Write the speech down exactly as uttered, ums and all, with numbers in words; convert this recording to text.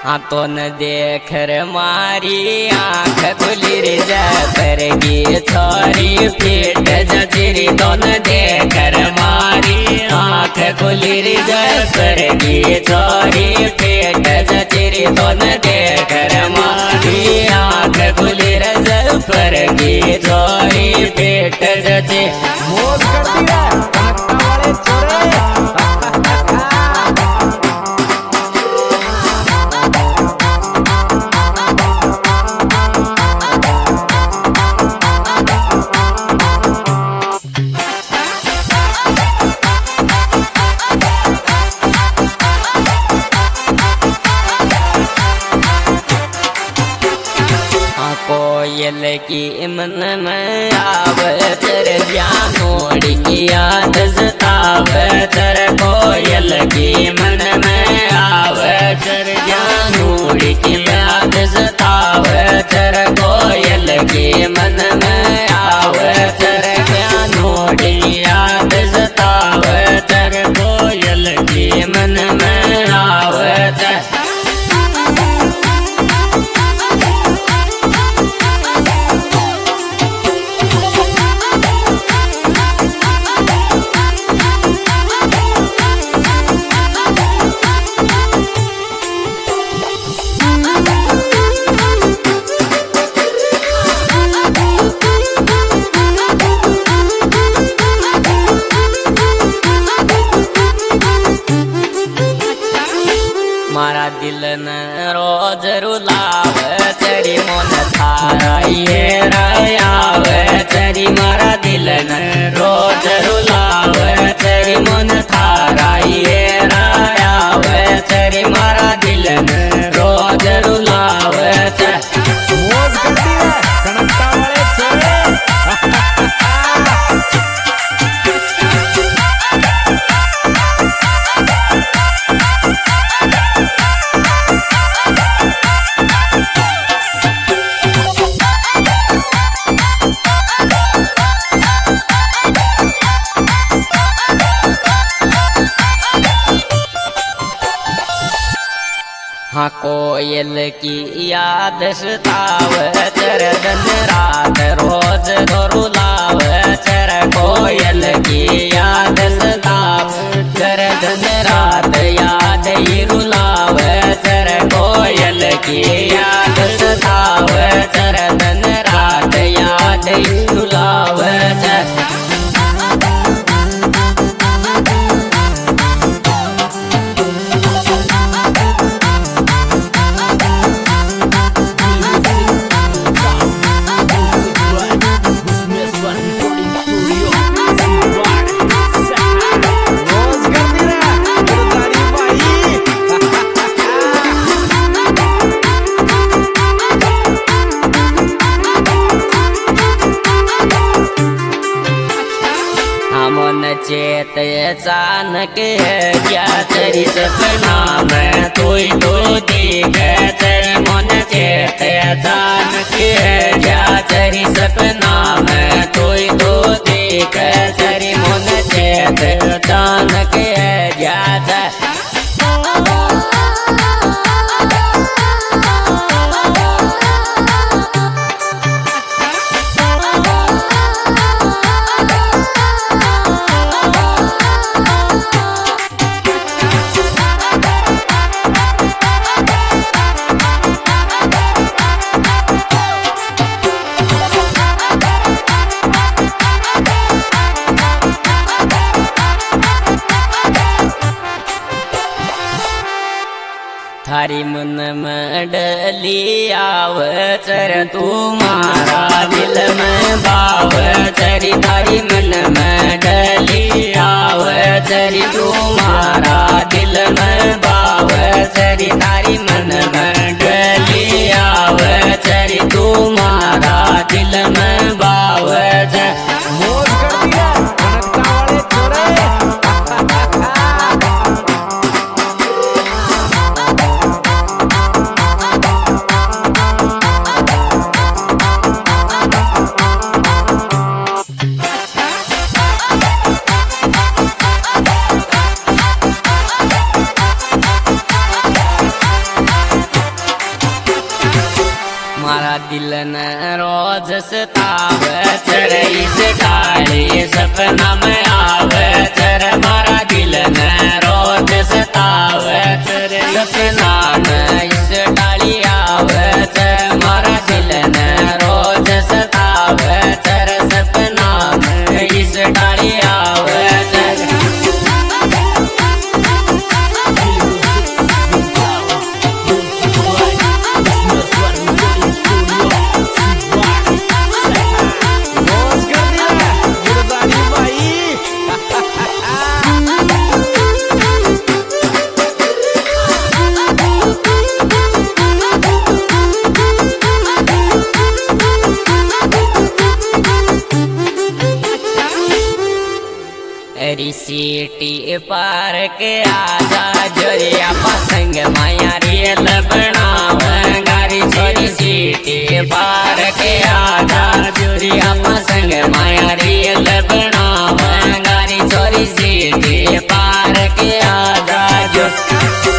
हाँ तो न देख रे मारी आँख खुली रे जरगी छोरी पीट जजरी तो न देख रे मारी आँख खुली रे जरगी छोरी पीट जजरी तो न देख रे मारी आँख खुली रे जरगी छोरी पीट जजरी मोज करती है कनकता वाले छोरे। कोयल की मन में आवे तेरे जानोड़ी की याद सतावे तेरे कोयल की मन में आवे तेरे जानोड़ी की याद सतावे तेरे कोयल की मन में आवे तेरे जानोड़ी की याद सतावे तेरे कोयल की मन में आवे तेरे मारा दिल न रोज रुलावे तेरी मन थारा ये रायावे तेरी मारा दिल न रोज रुलावे तेरी मन थारा ये रायावे तेरी मारा दिल न रोज रुलावे मोज करती है कनकता वाले छोरे। हाँ कोयल की याद सतावे तेरे दिन रात रोज तो रुलावे तेरे कोयल की याद सतावे तेरे दिन रात याद ही रुलावे तेरे कोयल की याद सतावे तेरे दिन रात याद ही रुलावे चेत अचानक क्या तेरी सपना में तू तो दिख तेरी मन चेत अचानक क्या तेरी सपना में तू तो दिख तेरी मन चेत अचानक जाता थारी मन में डली आव चर तुम्हारा दिल में भाव चरी थारी मन में डली आव चरी तुम्हारा दिल में भाव चरी थारी मन में डली आव चरी तुम्हारा दिल में भाव मोज करती है कनकता वाले छोरे। दिल न रोज सतावे चर इस डाली सपना में आवे चर मारा दिल न रोज सतावे चर सपना में इस डाली आवे चर मारा दिल न रोज सतावे चर सपना में इस डाली आवे चर रोज कर दिया गिरदारी भाई। रिसीटी पार के आजा जोरिया पसंग माया रियल बनावे गारी छोरी सीटी पार के आजा जोरिया पसंग माया रियल बनावे गारी छोरी सीटी पार के आजा जो